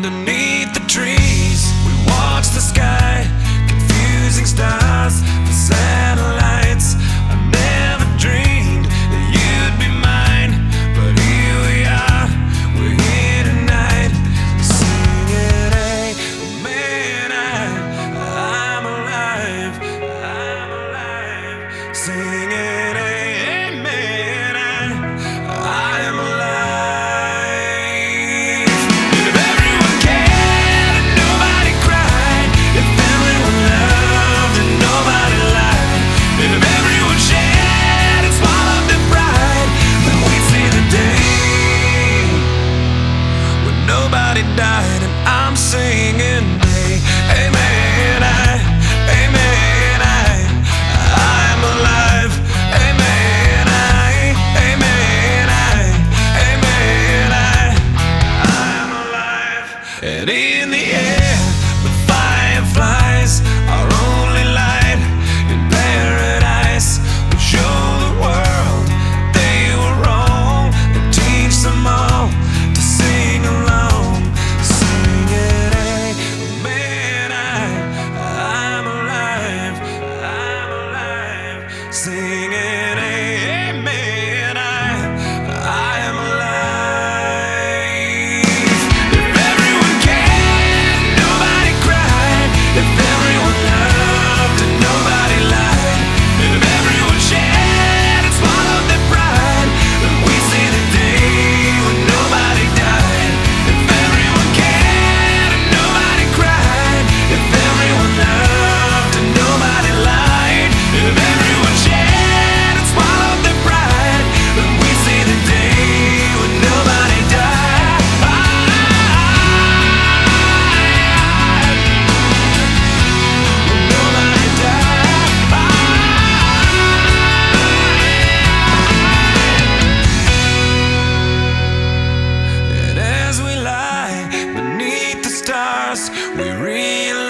underneath the trees. We watch the sky, confusing stars for satellites. I never dreamed that you'd be mine, but here we are, we're here tonight, singing, hey, man, I'm alive, singing, hey, man, I am alive. If everyone cared and nobody cried, if everyone loved and nobody lied, if everyone shared and swallowed their pride, then we'd see the day when nobody died. And I'm singing, hey, hey man, hey man, I'm alive. Hey man, hey man, hey man, I'm alive. And in the air, the fireflies, our only light in paradise, will show the world they were wrong and teach them all to sing along, singing, hey man, I'm alive, singing, hey man, I am alive. If everyone cared and nobody cried, if everyone loved and nobody lied, if everyone shared and swallowed their pride, then we'd see the day when nobody died. If everyone cared and nobody cried, if everyone loved and nobody lied, if everyone shared and swallowed their pride, then we'd see the day when nobody died. When nobody died. And as we lie beneath the stars, we realize